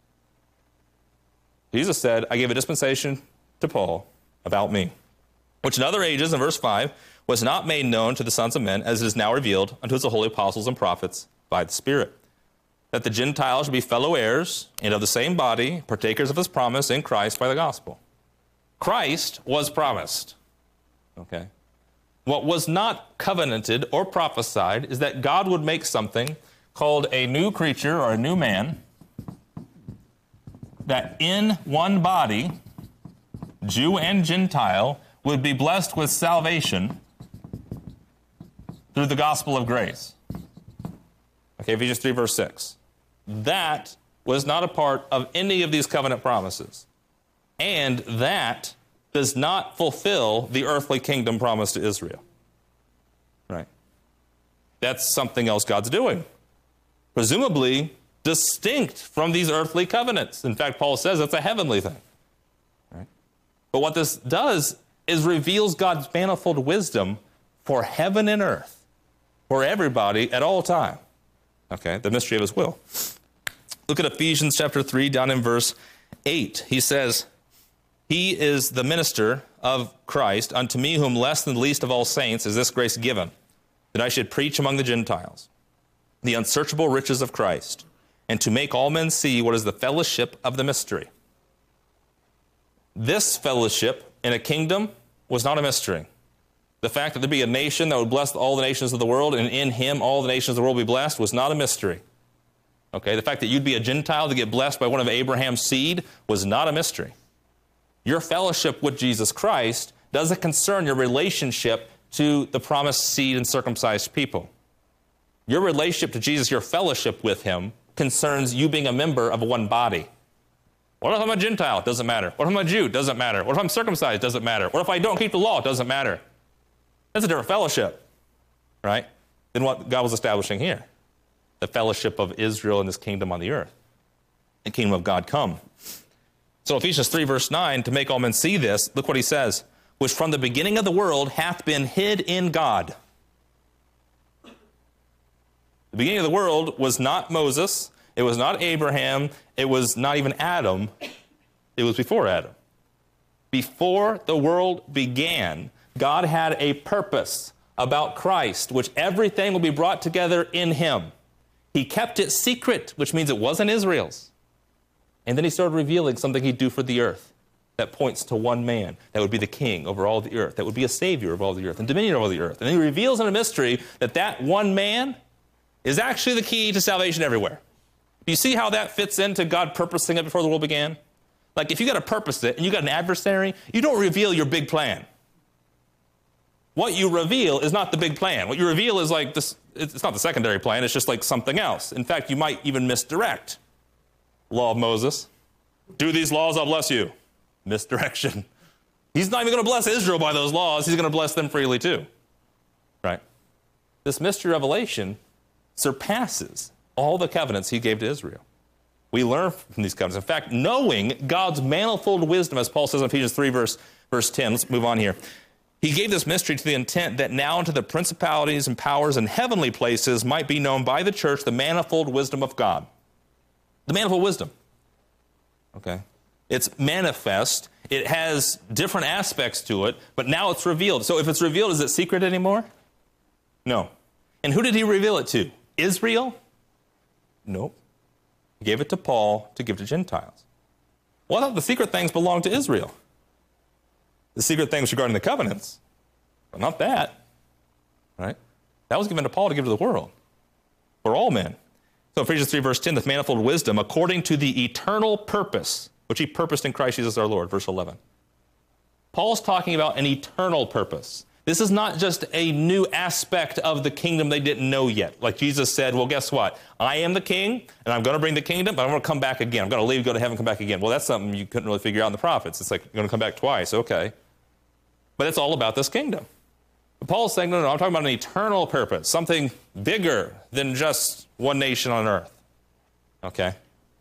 Jesus said, I gave a dispensation to Paul about me, which in other ages, in verse 5, was not made known to the sons of men, as it is now revealed unto the holy apostles and prophets by the Spirit, that the Gentiles should be fellow heirs and of the same body, partakers of his promise in Christ by the gospel. Christ was promised. Okay. What was not covenanted or prophesied is that God would make something called a new creature or a new man, that in one body, Jew and Gentile, would be blessed with salvation through the gospel of grace. Okay, Ephesians 3 verse 6. That was not a part of any of these covenant promises. And that does not fulfill the earthly kingdom promised to Israel. Right? That's something else God's doing. Presumably distinct from these earthly covenants. In fact, Paul says it's a heavenly thing. Right? But what this does is reveals God's manifold wisdom for heaven and earth, for everybody at all time. Okay, the mystery of his will. Look at Ephesians chapter 3, down in verse 8. He says, he is the minister of Christ, unto me whom less than the least of all saints is this grace given, that I should preach among the Gentiles the unsearchable riches of Christ, and to make all men see what is the fellowship of the mystery. This fellowship in a kingdom was not a mystery. The fact that there be a nation that would bless all the nations of the world, and in him all the nations of the world be blessed, was not a mystery. Okay, the fact that you'd be a Gentile to get blessed by one of Abraham's seed was not a mystery. Your fellowship with Jesus Christ doesn't concern your relationship to the promised seed and circumcised people. Your relationship to Jesus, your fellowship with him, concerns you being a member of one body. What if I'm a Gentile? It doesn't matter. What if I'm a Jew? It doesn't matter. What if I'm circumcised? It doesn't matter. What if I don't keep the law? It doesn't matter. That's a different fellowship, right, than what God was establishing here. The fellowship of Israel and his kingdom on the earth. The kingdom of God come. So Ephesians 3 verse 9, to make all men see this, look what he says, which from the beginning of the world hath been hid in God. The beginning of the world was not Moses. It was not Abraham. It was not even Adam. It was before Adam. Before the world began, God had a purpose about Christ, which everything will be brought together in him. He kept it secret, which means it wasn't Israel's. And then he started revealing something he'd do for the earth that points to one man that would be the king over all the earth, that would be a savior of all the earth and dominion over all the earth. And he reveals in a mystery that that one man is actually the key to salvation everywhere. Do you see how that fits into God purposing it before the world began? Like, if you got to purpose it and you got an adversary, you don't reveal your big plan. What you reveal is not the big plan. What you reveal is like this, it's not the secondary plan, it's just like something else. In fact, you might even misdirect. Law of Moses. Do these laws, I'll bless you. Misdirection. He's not even going to bless Israel by those laws, he's going to bless them freely too. Right? This mystery revelation surpasses all the covenants he gave to Israel. We learn from these covenants. In fact, knowing God's manifold wisdom, as Paul says in Ephesians 3, verse 10. Let's move on here. He gave this mystery to the intent that now unto the principalities and powers in heavenly places might be known by the church the manifold wisdom of God. The manifold wisdom. Okay? It's manifest. It has different aspects to it, but now it's revealed. So if it's revealed, is it secret anymore? No. And who did he reveal it to? Israel? Nope. He gave it to Paul to give to Gentiles. Well, I thought the secret things belonged to Israel. The secret things regarding the covenants, but not that. Right? That was given to Paul to give to the world, for all men. So Ephesians 3, verse 10, the manifold wisdom, according to the eternal purpose, which he purposed in Christ Jesus our Lord, verse 11. Paul's talking about an eternal purpose. This is not just a new aspect of the kingdom they didn't know yet. Like Jesus said, well, guess what? I am the king, and I'm going to bring the kingdom, but I'm going to come back again. I'm going to leave, go to heaven, come back again. Well, that's something you couldn't really figure out in the prophets. It's like, you're going to come back twice. Okay. But it's all about this kingdom. But Paul's saying, no, I'm talking about an eternal purpose, something bigger than just one nation on earth. Okay?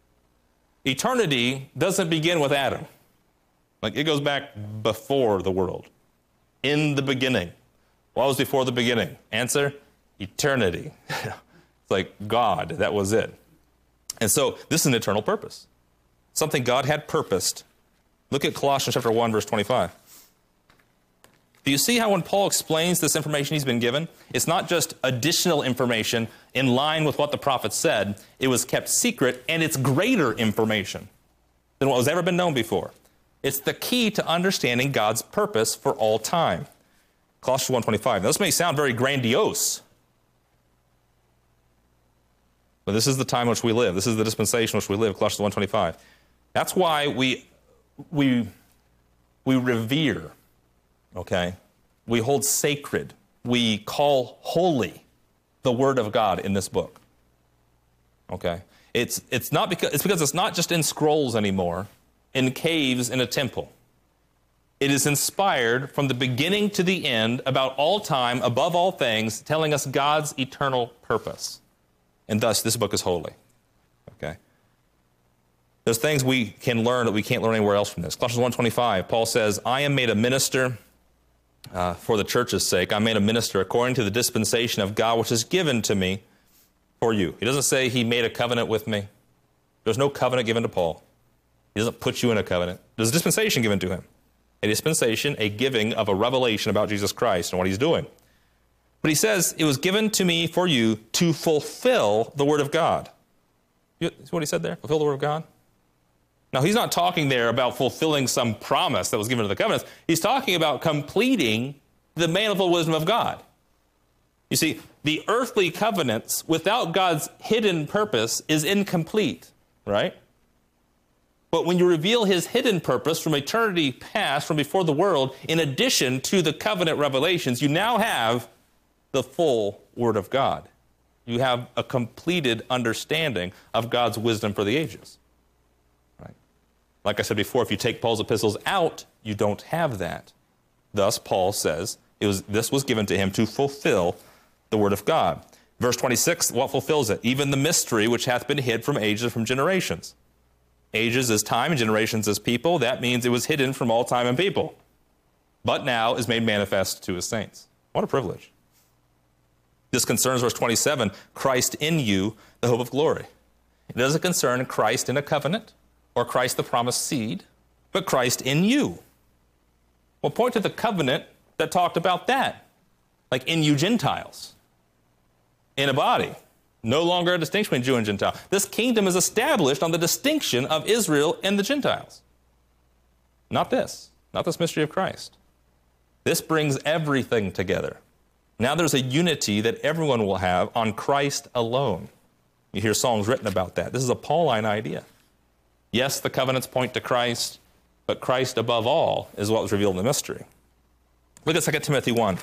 Eternity doesn't begin with Adam. Like, it goes back before the world. In the beginning. What was before the beginning? Answer, eternity. It's like God, that was it. And so, this is an eternal purpose. Something God had purposed. Look at Colossians chapter 1, verse 25. Do you see how when Paul explains this information he's been given, it's not just additional information in line with what the prophet said, it was kept secret, and it's greater information than what was ever been known before. It's the key to understanding God's purpose for all time. Colossians 1:25. Now, this may sound very grandiose, but this is the time in which we live. This is the dispensation in which we live, Colossians 1:25. That's why we revere. Okay? We hold sacred. We call holy the Word of God in this book. Okay? It's because it's not just in scrolls anymore, in caves in a temple. It is inspired from the beginning to the end, about all time, above all things, telling us God's eternal purpose. And thus, this book is holy. Okay? There's things we can learn that we can't learn anywhere else from this. Colossians 1:25, Paul says, I am made a minister for the church's sake. I'm made a minister according to the dispensation of God, which is given to me for you. He doesn't say he made a covenant with me. There's no covenant given to Paul. He doesn't put you in a covenant. There's a dispensation given to him. A dispensation, a giving of a revelation about Jesus Christ and what he's doing. But he says, it was given to me for you to fulfill the word of God. You see what he said there? Fulfill the word of God? Now, he's not talking there about fulfilling some promise that was given to the covenants. He's talking about completing the manifold wisdom of God. You see, the earthly covenants without God's hidden purpose is incomplete, right? But when you reveal his hidden purpose from eternity past, from before the world, in addition to the covenant revelations, you now have the full Word of God. You have a completed understanding of God's wisdom for the ages. Right? Like I said before, if you take Paul's epistles out, you don't have that. Thus, Paul says, this was given to him to fulfill the Word of God. Verse 26, what fulfills it? Even the mystery which hath been hid from ages, from generations. Ages is time and generations is people. That means it was hidden from all time and people, but now is made manifest to his saints. What a privilege. This concerns, verse 27, Christ in you, the hope of glory. It doesn't concern Christ in a covenant or Christ the promised seed, but Christ in you. Well, point to the covenant that talked about that, like in you Gentiles, in a body. No longer a distinction between Jew and Gentile. This kingdom is established on the distinction of Israel and the Gentiles. Not this mystery of Christ. This brings everything together. Now there's a unity that everyone will have on Christ alone. You hear songs written about that. This is a Pauline idea. Yes, the covenants point to Christ, but Christ above all is what was revealed in the mystery. Look at 2 Timothy 1.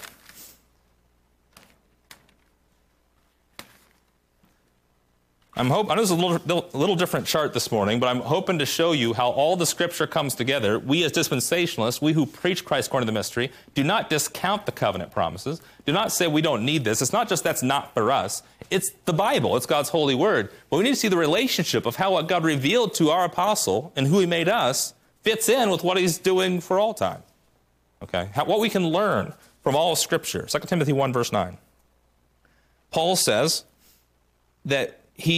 I know this is a little different chart this morning, but I'm hoping to show you how all the Scripture comes together. We as dispensationalists, we who preach Christ according to the mystery, do not discount the covenant promises. Do not say we don't need this. It's not just that's not for us. It's the Bible. It's God's holy word. But we need to see the relationship of how what God revealed to our apostle and who he made us fits in with what he's doing for all time. Okay? What we can learn from all of Scripture. 2 Timothy 1, verse 9. Paul says that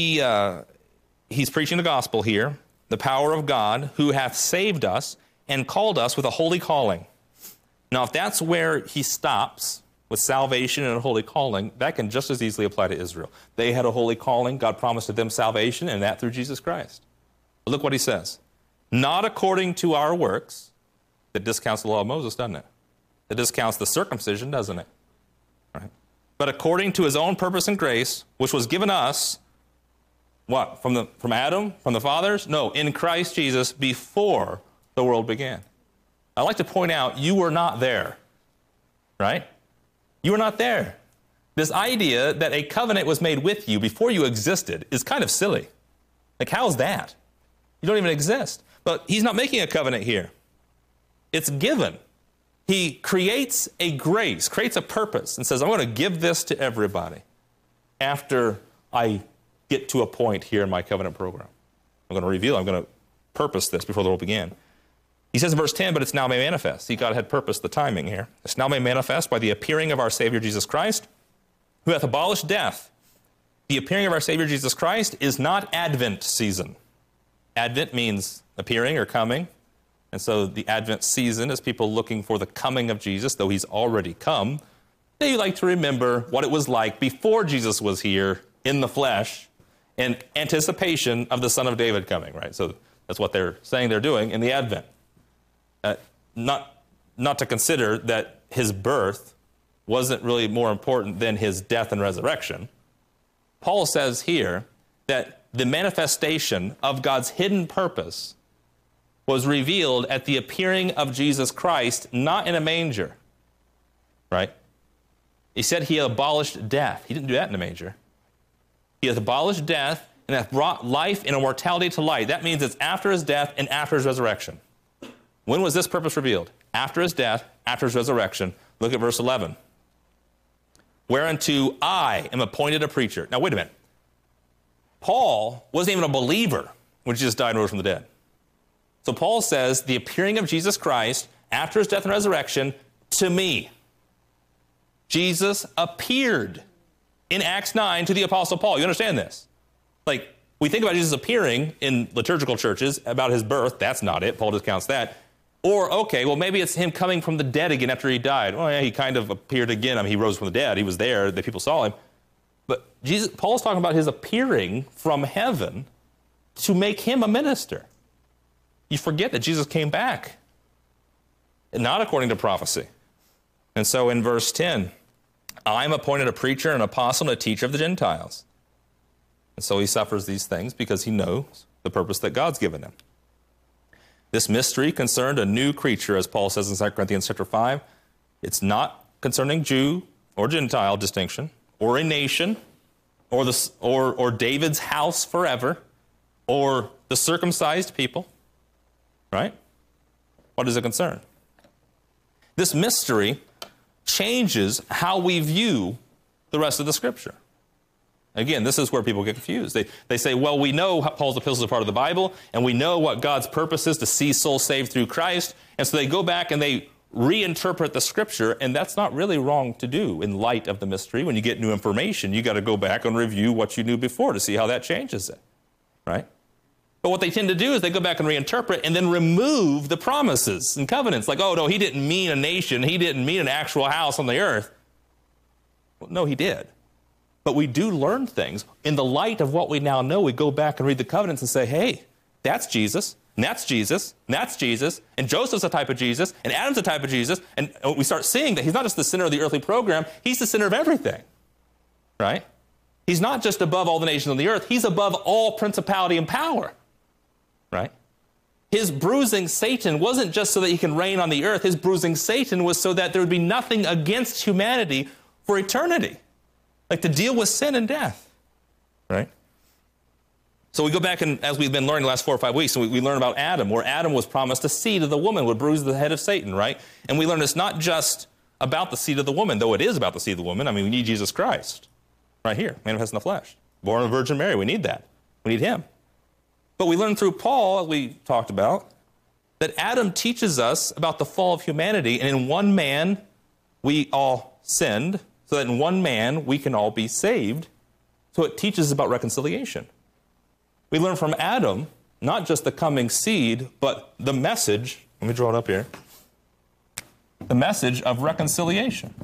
he's preaching the gospel here, the power of God who hath saved us and called us with a holy calling. Now, if that's where he stops with salvation and a holy calling, that can just as easily apply to Israel. They had a holy calling. God promised to them salvation, and that through Jesus Christ. But look what he says. Not according to our works. That discounts the law of Moses, doesn't it? That discounts the circumcision, doesn't it? Right? But according to his own purpose and grace, which was given us, what? From Adam? From the fathers? No, in Christ Jesus before the world began. I'd like to point out, you were not there. Right? You were not there. This idea that a covenant was made with you before you existed is kind of silly. Like, how's that? You don't even exist. But he's not making a covenant here. It's given. He creates a grace, creates a purpose, and says, I'm going to give this to everybody after I get to a point here in my covenant program. I'm going to purpose this before the world began. He says in verse 10, but it's now made manifest. See, God had purposed the timing here. It's now made manifest by the appearing of our Savior Jesus Christ, who hath abolished death. The appearing of our Savior Jesus Christ is not Advent season. Advent means appearing or coming. And so the Advent season is people looking for the coming of Jesus, though he's already come. They like to remember what it was like before Jesus was here in the flesh, in anticipation of the Son of David coming, right? So that's what they're saying they're doing in the Advent. Not to consider that his birth wasn't really more important than his death and resurrection. Paul says here that the manifestation of God's hidden purpose was revealed at the appearing of Jesus Christ, not in a manger, right? He said he abolished death. He didn't do that in a manger. He hath abolished death and hath brought life and immortality to light. That means it's after his death and after his resurrection. When was this purpose revealed? After his death, after his resurrection. Look at verse 11. Whereunto I am appointed a preacher. Now, wait a minute. Paul wasn't even a believer when Jesus died and rose from the dead. So Paul says, the appearing of Jesus Christ after his death and resurrection to me. Jesus appeared in Acts 9 to the Apostle Paul. You understand this? Like, we think about Jesus appearing in liturgical churches about his birth. That's not it. Paul discounts that. Or, okay, well, maybe it's him coming from the dead again after he died. Oh, yeah, he kind of appeared again. I mean, he rose from the dead. He was there. The people saw him. But Paul's talking about his appearing from heaven to make him a minister. You forget that Jesus came back, not according to prophecy. And so in verse 10, I'm appointed a preacher, an apostle, and a teacher of the Gentiles. And so he suffers these things because he knows the purpose that God's given him. This mystery concerned a new creature, as Paul says in 2 Corinthians chapter 5. It's not concerning Jew or Gentile distinction, or a nation, or David's house forever, or the circumcised people. Right? What does it concern? This mystery changes how we view the rest of the Scripture. Again, this is where people get confused. They say, well, we know Paul's epistles are part of the Bible, and we know what God's purpose is to see souls saved through Christ, and so they go back and they reinterpret the Scripture, and that's not really wrong to do in light of the mystery. When you get new information, you got to go back and review what you knew before to see how that changes it, right? But what they tend to do is they go back and reinterpret and then remove the promises and covenants. Like, oh, no, he didn't mean a nation. He didn't mean an actual house on the earth. Well, no, he did. But we do learn things. In the light of what we now know, we go back and read the covenants and say, hey, that's Jesus. And that's Jesus, and that's Jesus, and Joseph's a type of Jesus, and Adam's a type of Jesus, and we start seeing that he's not just the center of the earthly program, he's the center of everything, right? He's not just above all the nations on the earth, he's above all principality and power, right? His bruising Satan wasn't just so that he can reign on the earth, his bruising Satan was so that there would be nothing against humanity for eternity, like to deal with sin and death, right? So we go back and, as we've been learning the last 4 or 5 weeks, and we learn about Adam, where Adam was promised a seed of the woman would bruise the head of Satan, right? And we learn it's not just about the seed of the woman, though it is about the seed of the woman. I mean, we need Jesus Christ right here, manifest in the flesh. Born of the Virgin Mary, we need that. We need him. But we learn through Paul, as we talked about, that Adam teaches us about the fall of humanity, and in one man we all sinned, so that in one man we can all be saved. So it teaches about reconciliation. We learn from Adam, not just the coming seed, but the message, let me draw it up here, the message of reconciliation.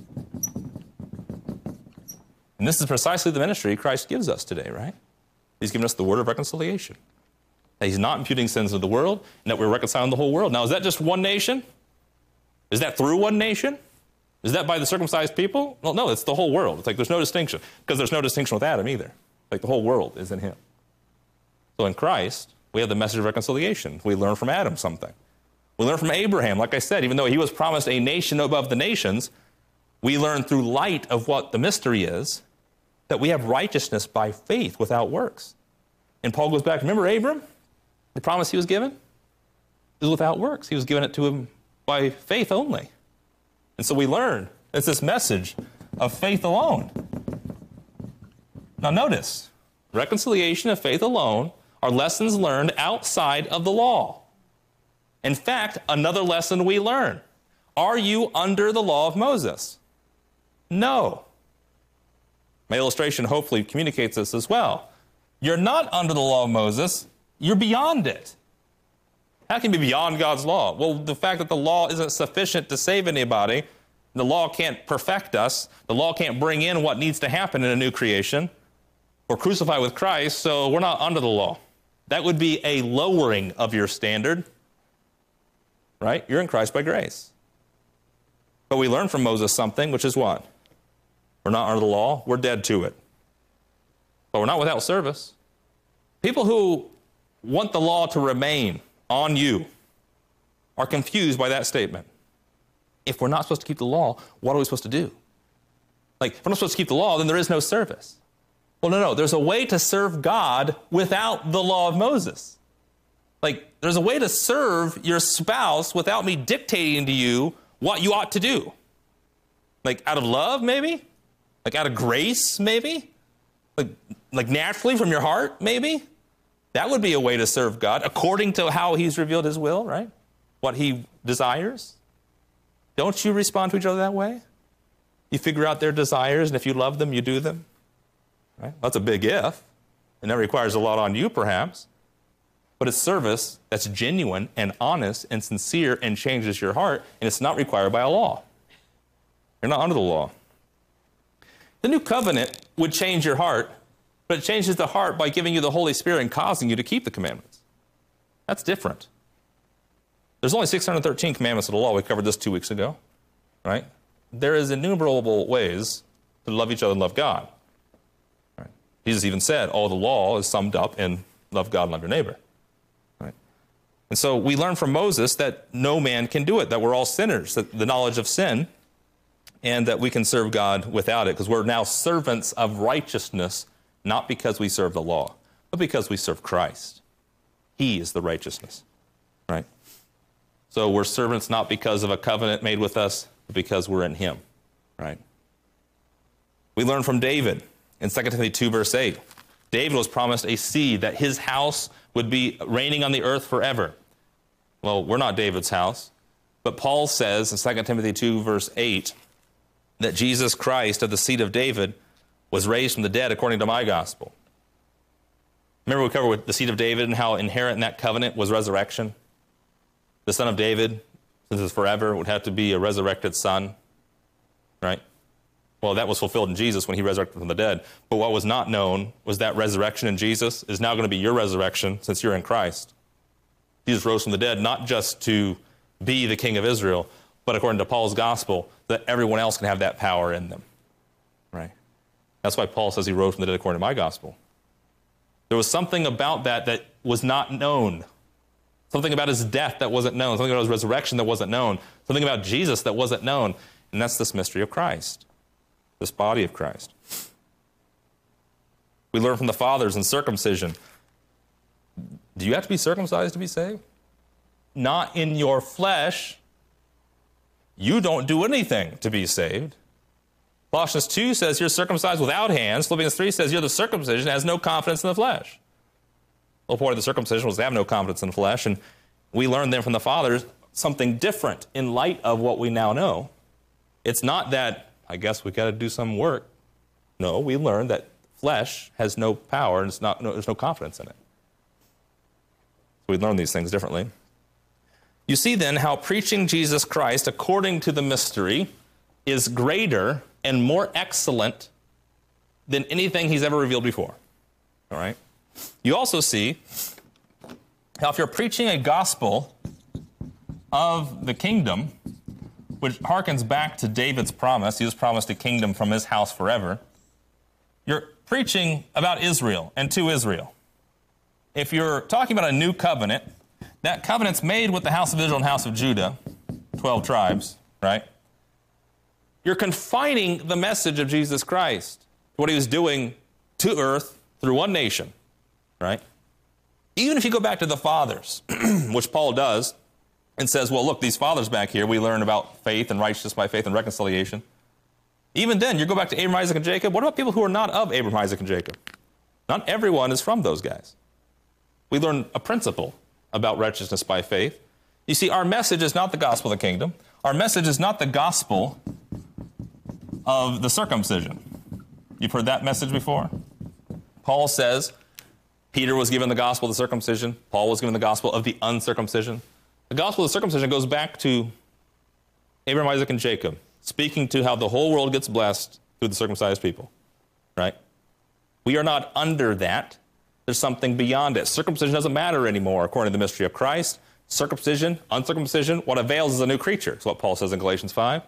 And this is precisely the ministry Christ gives us today, right? He's given us the word of reconciliation. That he's not imputing sins of the world, and that we're reconciling the whole world. Now, is that just one nation? Is that through one nation? Is that by the circumcised people? Well, no, it's the whole world. It's like there's no distinction, because there's no distinction with Adam either. Like the whole world is in him. So in Christ, we have the message of reconciliation. We learn from Adam something. We learn from Abraham. Like I said, even though he was promised a nation above the nations, we learn through light of what the mystery is that we have righteousness by faith without works. And Paul goes back, remember Abram? The promise he was given? It was without works. He was given it to him by faith only. And so we learn it's this message of faith alone. Now notice, reconciliation of faith alone are lessons learned outside of the law. In fact, another lesson we learn. Are you under the law of Moses? No. My illustration hopefully communicates this as well. You're not under the law of Moses. You're beyond it. How can you be beyond God's law? Well, the fact that the law isn't sufficient to save anybody, the law can't perfect us, the law can't bring in what needs to happen in a new creation. We're crucified with Christ, so we're not under the law. That would be a lowering of your standard, right? You're in Christ by grace. But we learn from Moses something, which is what? We're not under the law, we're dead to it. But we're not without service. People who want the law to remain on you are confused by that statement. If we're not supposed to keep the law, what are we supposed to do? Like, if we're not supposed to keep the law, then there is no service. Well, no, there's a way to serve God without the law of Moses. Like, there's a way to serve your spouse without me dictating to you what you ought to do. Like, out of love, maybe? Like, out of grace, maybe? Like naturally from your heart, maybe? That would be a way to serve God, according to how he's revealed his will, right? What he desires. Don't you respond to each other that way? You figure out their desires, and if you love them, you do them. Right? That's a big if, and that requires a lot on you, perhaps. But it's service that's genuine and honest and sincere and changes your heart, and it's not required by a law. You're not under the law. The new covenant would change your heart, but it changes the heart by giving you the Holy Spirit and causing you to keep the commandments. That's different. There's only 613 commandments of the law. We covered this 2 weeks ago, right? There is innumerable ways to love each other and love God. Right? Jesus even said, all the law is summed up in love God and love your neighbor. Right? And so we learn from Moses that no man can do it, that we're all sinners, that the knowledge of sin, and that we can serve God without it, because we're now servants of righteousness, not because we serve the law, but because we serve Christ. He is the righteousness, right? So we're servants not because of a covenant made with us, but because we're in him, right? We learn from David in 2 Timothy 2, verse 8. David was promised a seed, that his house would be reigning on the earth forever. Well, we're not David's house. But Paul says in 2 Timothy 2, verse 8, that Jesus Christ of the seed of David was raised from the dead according to my gospel. Remember we covered with the seed of David and how inherent in that covenant was resurrection? The son of David, since it's forever, would have to be a resurrected son, right? Well, that was fulfilled in Jesus when he resurrected from the dead. But what was not known was that resurrection in Jesus is now going to be your resurrection since you're in Christ. Jesus rose from the dead not just to be the king of Israel, but according to Paul's gospel, that everyone else can have that power in them, right? That's why Paul says he rose from the dead according to my gospel. There was something about that was not known. Something about his death that wasn't known. Something about his resurrection that wasn't known. Something about Jesus that wasn't known. And that's this mystery of Christ, this body of Christ. We learn from the fathers in circumcision. Do you have to be circumcised to be saved? Not in your flesh. You don't do anything to be saved. Colossians 2 says you're circumcised without hands. Philippians 3 says you're the circumcision that has no confidence in the flesh. The whole point of the circumcision was to have no confidence in the flesh, and we learned then from the fathers something different in light of what we now know. It's not that, I guess we got to do some work. No, we learned that flesh has no power and there's no confidence in it. So we learn these things differently. You see then how preaching Jesus Christ according to the mystery is greater and more excellent than anything he's ever revealed before. All right? You also see how if you're preaching a gospel of the kingdom, which harkens back to David's promise, he was promised a kingdom from his house forever, you're preaching about Israel and to Israel. If you're talking about a new covenant, that covenant's made with the house of Israel and house of Judah, 12 tribes, right? You're confining the message of Jesus Christ, what he was doing to earth through one nation, right? Even if you go back to the fathers, which Paul does, and says, well, look, these fathers back here, we learn about faith and righteousness by faith and reconciliation. Even then, you go back to Abraham, Isaac, and Jacob. What about people who are not of Abraham, Isaac, and Jacob? Not everyone is from those guys. We learn a principle about righteousness by faith. You see, our message is not the gospel of the kingdom. Our message is not the gospel of the circumcision. You've heard that message before? Paul says Peter was given the gospel of the circumcision. Paul was given the gospel of the uncircumcision. The gospel of the circumcision goes back to Abraham, Isaac, and Jacob, speaking to how the whole world gets blessed through the circumcised people, right? We are not under that. There's something beyond it. Circumcision doesn't matter anymore, according to the mystery of Christ. Circumcision, uncircumcision, what avails is a new creature. That's what Paul says in Galatians 5.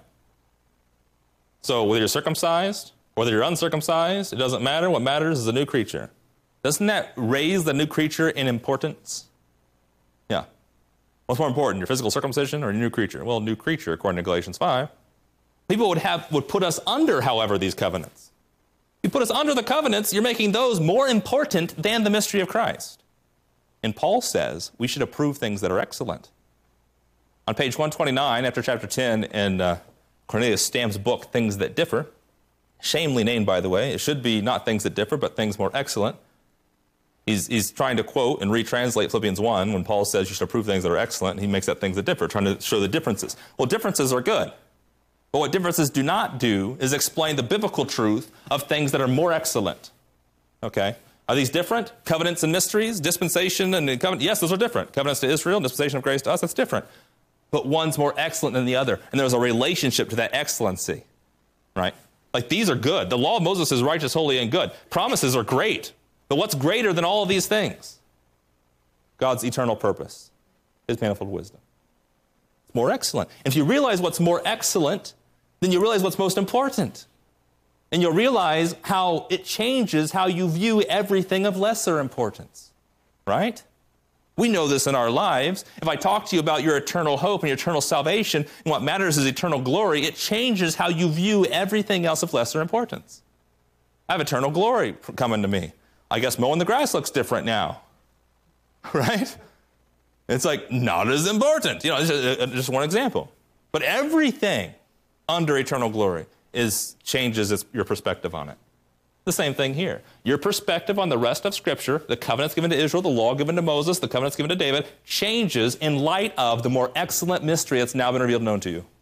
So whether you're circumcised, whether you're uncircumcised, it doesn't matter. What matters is a new creature. Doesn't that raise the new creature in importance? Yeah. What's more important, your physical circumcision or your new creature? Well, new creature, according to Galatians 5. People would put us under, however, these covenants. You put us under the covenants, you're making those more important than the mystery of Christ. And Paul says we should approve things that are excellent. On page 129, after chapter 10 in Cornelius Stamp's book, Things That Differ, shamefully named, by the way, it should be not things that differ, but things more excellent. He's trying to quote and retranslate Philippians 1 when Paul says you should approve things that are excellent, and he makes that things that differ, trying to show the differences. Well, differences are good. But what differences do not do is explain the biblical truth of things that are more excellent. Okay? Are these different? Covenants and mysteries, dispensation and covenant? Yes, those are different. Covenants to Israel, dispensation of grace to us, that's different. But one's more excellent than the other. And there's a relationship to that excellency. Right? Like these are good. The law of Moses is righteous, holy, and good. Promises are great. But what's greater than all of these things? God's eternal purpose, his manifold wisdom. It's more excellent. And if you realize what's more excellent, then you realize what's most important. And you'll realize how it changes how you view everything of lesser importance. Right? We know this in our lives. If I talk to you about your eternal hope and your eternal salvation, and what matters is eternal glory, it changes how you view everything else of lesser importance. I have eternal glory coming to me. I guess mowing the grass looks different now. Right? It's like not as important. You know, just one example. But everything under eternal glory changes your perspective on it. The same thing here. Your perspective on the rest of Scripture, the covenants given to Israel, the law given to Moses, the covenants given to David, changes in light of the more excellent mystery that's now been revealed and known to you.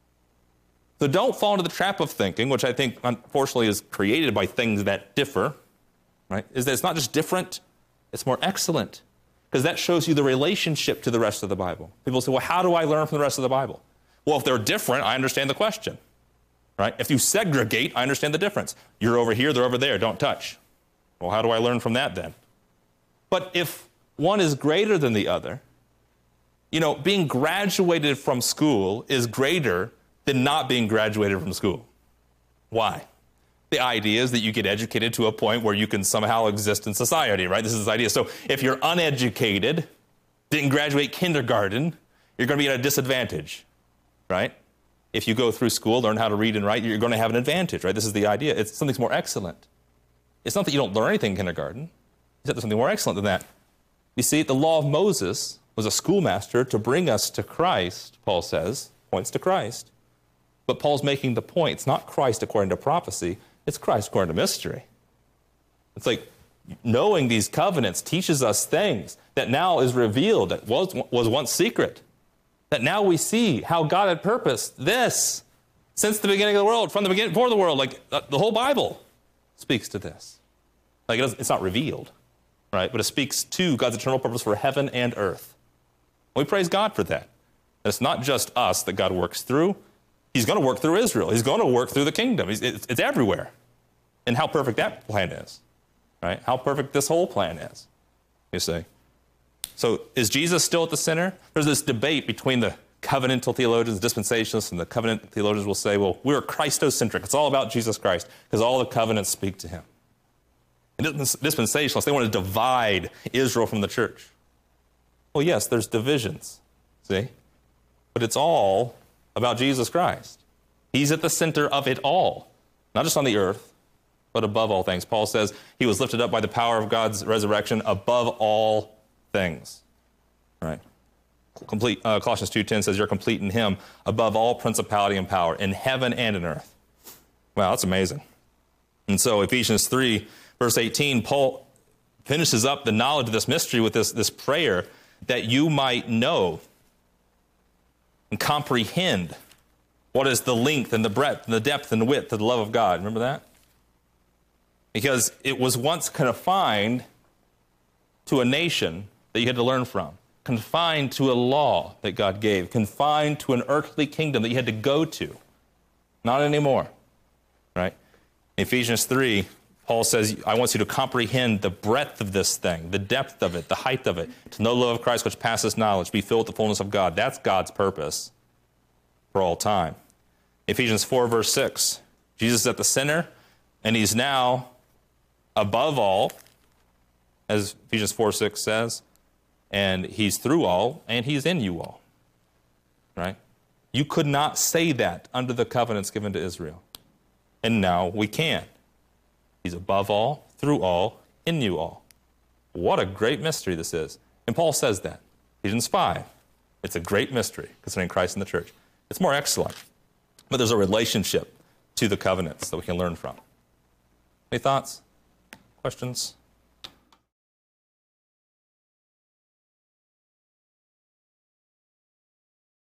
So don't fall into the trap of thinking, which I think, unfortunately, is created by things that differ, right? Is that it's not just different, it's more excellent. Because that shows you the relationship to the rest of the Bible. People say, well, how do I learn from the rest of the Bible? Well, if they're different, I understand the question, right? If you segregate, I understand the difference. You're over here, they're over there, don't touch. Well, how do I learn from that then? But if one is greater than the other, being graduated from school is greater than not being graduated from school. Why? The idea is that you get educated to a point where you can somehow exist in society, right? This is the idea. So if you're uneducated, didn't graduate kindergarten, you're going to be at a disadvantage, right? If you go through school, learn how to read and write, you're going to have an advantage, right? This is the idea. It's something's more excellent. It's not that you don't learn anything in kindergarten. It's that there's something more excellent than that. You see, the law of Moses was a schoolmaster to bring us to Christ, Paul says, points to Christ. But Paul's making the point, it's not Christ according to prophecy, it's Christ according to mystery. It's like knowing these covenants teaches us things that now is revealed, that was once secret, that now we see how God had purposed this since the beginning of the world, from the beginning, before the world. Like the whole Bible speaks to this. Like it's not revealed, right? But it speaks to God's eternal purpose for heaven and earth. We praise God for that. And it's not just us that God works through. He's going to work through Israel. He's going to work through the kingdom. It's everywhere. And how perfect that plan is, right? How perfect this whole plan is, you see. So is Jesus still at the center? There's this debate between the covenantal theologians, dispensationalists, and the covenant theologians will say, well, we're Christocentric. It's all about Jesus Christ because all the covenants speak to him. And dispensationalists, they want to divide Israel from the church. Well, yes, there's divisions, see? But it's all about Jesus Christ. He's at the center of it all, not just on the earth, but above all things. Paul says he was lifted up by the power of God's resurrection above all things, right? Colossians 2:10 says you're complete in him above all principality and power in heaven and in earth. Wow, that's amazing. And so Ephesians 3, verse 18, Paul finishes up the knowledge of this mystery with this prayer that you might know and comprehend what is the length and the breadth and the depth and the width of the love of God. Remember that? Because it was once confined to a nation that you had to learn from, confined to a law that God gave, confined to an earthly kingdom that you had to go to. Not anymore, right? In Ephesians 3, Paul says, I want you to comprehend the breadth of this thing, the depth of it, the height of it, to know the love of Christ which passes knowledge, be filled with the fullness of God. That's God's purpose for all time. Ephesians 4, verse 6, Jesus is at the center, and he's now above all, as Ephesians 4:6 says, and he's through all, and he's in you all, right? You could not say that under the covenants given to Israel, and now we can. He's above all, through all, in you all. What a great mystery this is. And Paul says that. Ephesians 5. It's a great mystery concerning Christ and the church. It's more excellent. But there's a relationship to the covenants that we can learn from. Any thoughts? Questions?